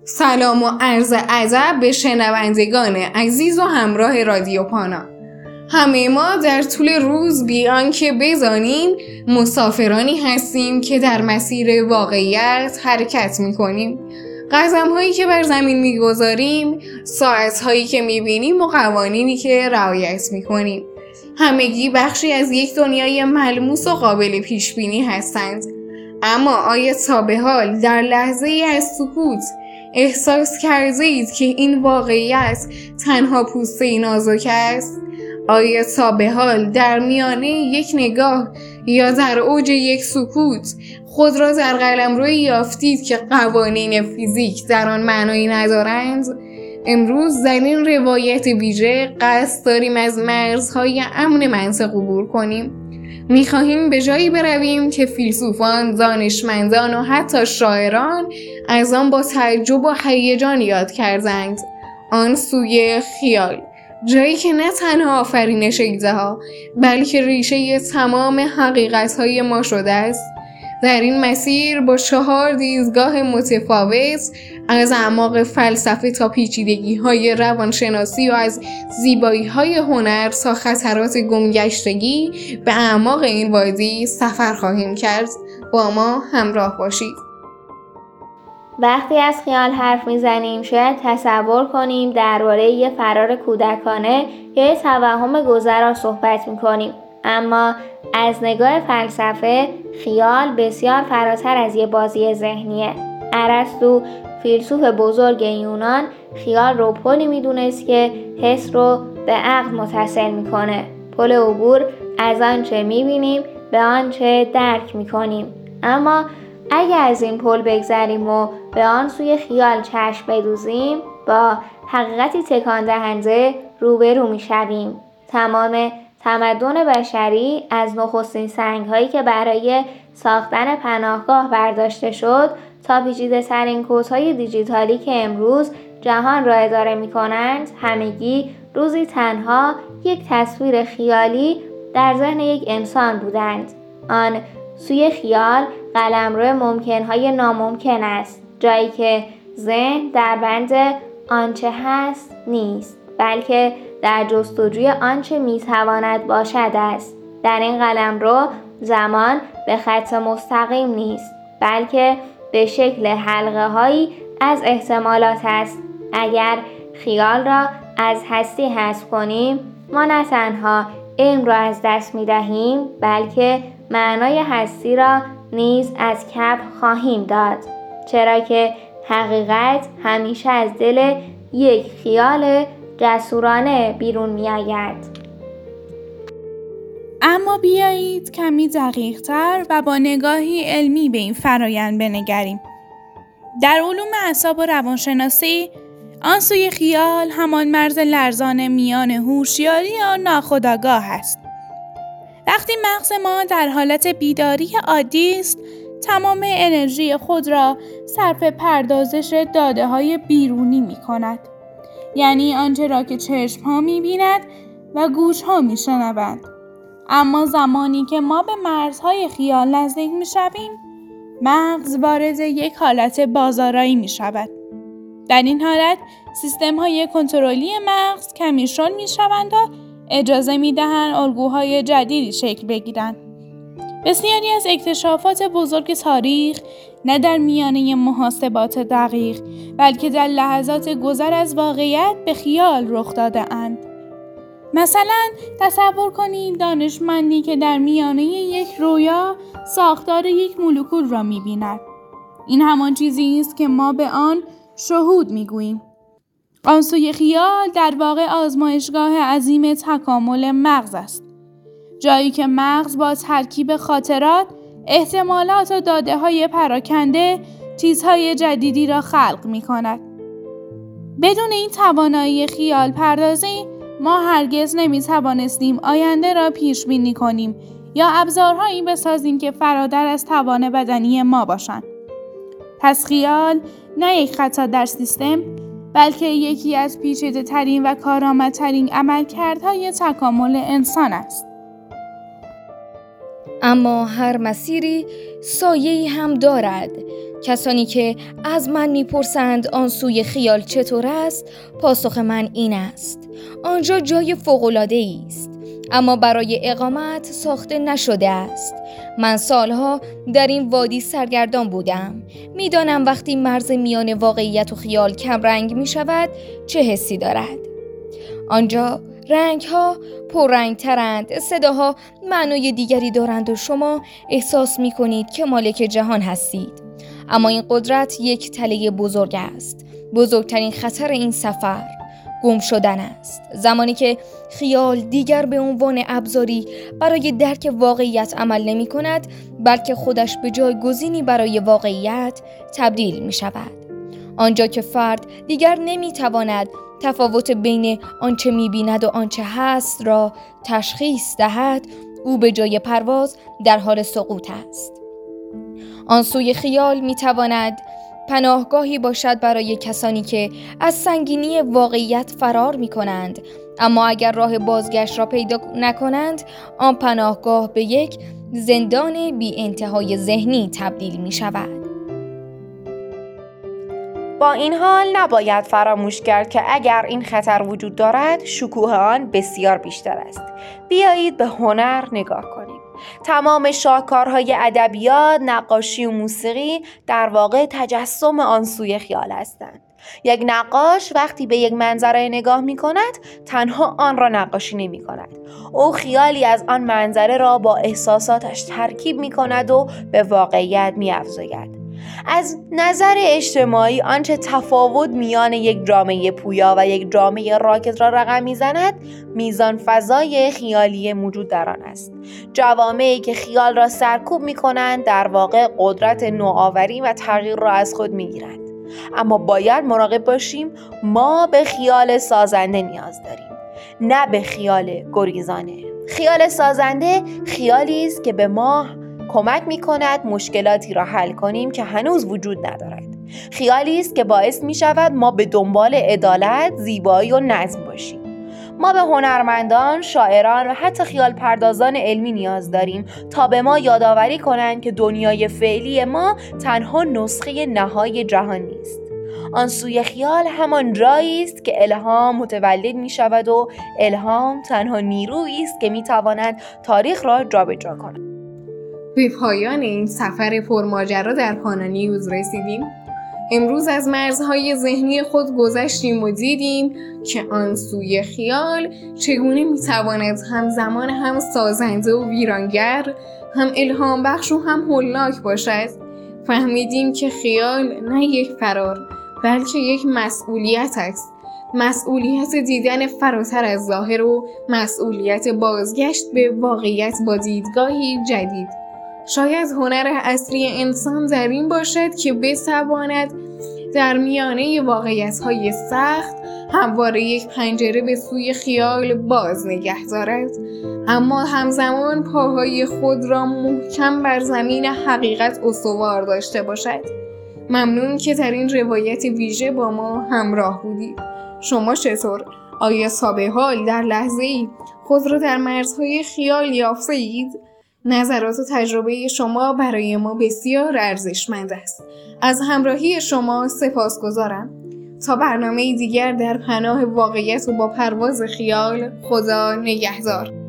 سلام و عرض ادب به شنوندگان عزیز و همراه رادیو پانا. همه ما در طول روز بی آنکه بدانیم مسافرانی هستیم که در مسیر واقعیت حرکت می‌کنیم. قدم‌هایی که بر زمین می‌گذاریم، ساعت‌هایی که می‌بینیم و قوانینی که رعایت می‌کنیم. همگی بخشی از یک دنیای ملموس و قابل پیش‌بینی هستند. اما آیا تا به حال در لحظه‌ای از سکوت احساس کرده اید که این واقعیت تنها پوسته نازک است؟ آیا تا به حال در میانه یک نگاه یا در اوج یک سکوت خود را در قلمرویی یافتید که قوانین فیزیک در آن معنایی ندارند؟ امروز در این روایت ویژه قصد داریم از مرزهای امن منطق عبور کنیم. می‌خواهیم به جایی برویم که فیلسوفان، دانشمندان و حتی شاعران از آن با تعجب و هیجان یاد کردند. آن سوی خیال، جایی که نه تنها آفرینش ایده‌ها بلکه ریشه تمام حقیقت‌های ما شده است. در این مسیر با 4 دیدگاه متفاوت، از اعماق فلسفه تا پیچیدگی‌های روانشناسی و از زیبایی‌های هنر تا خطرات گمگشتگی، به اعماق این وادی سفر خواهیم کرد. با ما همراه باشید. وقتی از خیال حرف میزنیم شاید تصور کنیم درباره یه فرار کودکانه یا یه توهم گذر را صحبت میکنیم، اما از نگاه فلسفه خیال بسیار فراتر از یه بازی ذهنیه. ارسطو، فیلسوف بزرگ یونان، خیال رو پلی میدونست که حس رو به عقل متصل میکنه، پل عبور از آنچه میبینیم به آنچه درک میکنیم. اما اگه از این پل بگذریم و به آن سوی خیال چشم بدوزیم، با حقیقتی تکان دهنده روبرو میشویم. تمام تمدن بشری از نخستین سنگ‌هایی که برای ساختن پناهگاه برداشته شد تا پیچیده‌ترین کدهای دیجیتالی که امروز جهان را اداره می‌کنند، همگی روزی تنها یک تصویر خیالی در ذهن یک انسان بودند. آن سوی خیال قلمرو ممکن‌های ناممکن است، جایی که ذهن در بند آنچه هست نیست، بلکه در جستجوی آنچه میتواند باشد است. در این قلمرو زمان به خط مستقیم نیست، بلکه به شکل حلقه‌هایی از احتمالات است. اگر خیال را از هستی حذف کنیم، ما نه تنها علم را از دست می‌دهیم، بلکه معنای هستی را نیز از کف خواهیم داد، چرا که حقیقت همیشه از دل یک خیال جسورانه بیرون می آید. اما بیایید کمی دقیق‌تر و با نگاهی علمی به این فرایند بنگریم. در علوم اعصاب و روانشناسی، آن سوی خیال همان مرز لرزان میان هوشیاری و ناخودآگاه است. وقتی مغز ما در حالت بیداری عادی است، تمام انرژی خود را صرف پردازش داده‌های بیرونی می‌کند. یعنی آنچه را که چشم‌ها می‌بیند و گوش‌ها می‌شنوند. اما زمانی که ما به مرزهای خیال نزدیک می‌شویم، مغز وارد یک حالت بازآرایی می‌شود. در این حالت سیستم‌های کنترلی مغز کمیشن می‌شوند و اجازه می‌دهند الگوهای جدیدی شکل بگیرند. بسیاری از اکتشافات بزرگ تاریخ نه در میانه محاسبات دقیق، بلکه در لحظات گذر از واقعیت به خیال رخ داده اند. مثلا تصور کنید دانشمندی که در میانه یک رویا ساختار یک مولکول را می‌بیند. این همان چیزی است که ما به آن شهود می‌گوییم. آن سوی خیال در واقع آزمایشگاه عظیم تکامل مغز است. جایی که مغز با ترکیب خاطرات، احتمالات و داده‌های پراکنده چیزهای جدیدی را خلق می‌کند. بدون این توانایی خیال پردازی، ما هرگز نمی‌توانستیم آینده را پیش بینی کنیم یا ابزارهایی بسازیم که فراتر از توان بدنی ما باشند. پس خیال نه یک خطا در سیستم، بلکه یکی از پیچیده‌ترین و کارآمدترین عملکردهای تکامل انسان است. اما هر مسیری سایه‌ای هم دارد. کسانی که از من میپرسند آن سوی خیال چطور است، پاسخ من این است: آنجا جای فوق‌العاده‌ای است، اما برای اقامت ساخته نشده است. من سالها در این وادی سرگردان بودم. میدانم وقتی مرز میان واقعیت و خیال کم رنگ می شود چه حسی دارد. آنجا رنگ ها پررنگ ترند، صداها معنای دیگری دارند و شما احساس می کنید که مالک جهان هستید. اما این قدرت یک تله بزرگ است. بزرگترین خطر این سفر گم شدن است. زمانی که خیال دیگر به عنوان ابزاری برای درک واقعیت عمل نمی کند، بلکه خودش به جایگزینی برای واقعیت تبدیل می شود. آنجا که فرد دیگر نمی تواند تفاوت بین آنچه می بیند و آنچه هست را تشخیص دهد، او به جای پرواز در حال سقوط است. آن سوی خیال می تواند پناهگاهی باشد برای کسانی که از سنگینی واقعیت فرار می کنند، اما اگر راه بازگشت را پیدا نکنند، آن پناهگاه به یک زندان بی انتهای ذهنی تبدیل می شود. با این حال نباید فراموش کرد که اگر این خطر وجود دارد، شکوه آن بسیار بیشتر است. بیایید به هنر نگاه کنیم. تمام شاهکارهای ادبیات، نقاشی و موسیقی در واقع تجسم آن سوی خیال هستند. یک نقاش وقتی به یک منظره نگاه می کند، تنها آن را نقاشی نمی کند. او خیالی از آن منظره را با احساساتش ترکیب می کند و به واقعیت می افزاید. از نظر اجتماعی آنچه تفاوت میان یک جامعه پویا و یک جامعه راکد را رقم میزند، میزان فضای خیالی موجود در آن است. جوامعی که خیال را سرکوب میکنند در واقع قدرت نوآوری و تغییر را از خود میگیرند. اما باید مراقب باشیم، ما به خیال سازنده نیاز داریم، نه به خیال گریزانه. خیال سازنده خیالی است که به ما کمک می‌کند مشکلاتی را حل کنیم که هنوز وجود ندارد. خیالی است که باعث می‌شود ما به دنبال عدالت، زیبایی و نظم باشیم. ما به هنرمندان، شاعران و حتی خیال پردازان علمی نیاز داریم تا به ما یادآوری کنند که دنیای فعلی ما تنها نسخه نهایی جهان نیست. آن سوی خیال همان جایی است که الهام متولد می‌شود و الهام تنها نیرویی است که می‌تواند تاریخ را جابجا کند. به پایان این سفر پرماجرا در پانا نیوز رسیدیم. امروز از مرزهای ذهنی خود گذشتیم و دیدیم که آن سوی خیال چگونه میتواند همزمان هم سازنده و ویرانگر، هم الهام بخش و هم هولناک باشد. فهمیدیم که خیال نه یک فرار، بلکه یک مسئولیت است. مسئولیت دیدن فراتر از ظاهر و مسئولیت بازگشت به واقعیت با دیدگاهی جدید. شاید هنر اصلی انسان در این باشد که بتواند در میانه واقعیت‌های سخت همواره یک پنجره به سوی خیال باز نگه دارد، اما همزمان پاهای خود را محکم بر زمین حقیقت استوار داشته باشد. ممنون که در این روایت ویژه با ما همراه بودید. شما چطور؟ آیا تا به حال در لحظه‌ای خود را در مرزهای خیال یافته‌اید؟ نظرات و تجربه شما برای ما بسیار ارزشمند است. از همراهی شما سپاسگزارم. تا برنامه دیگر در پناه واقعیت و با پرواز خیال، خدا نگهدار.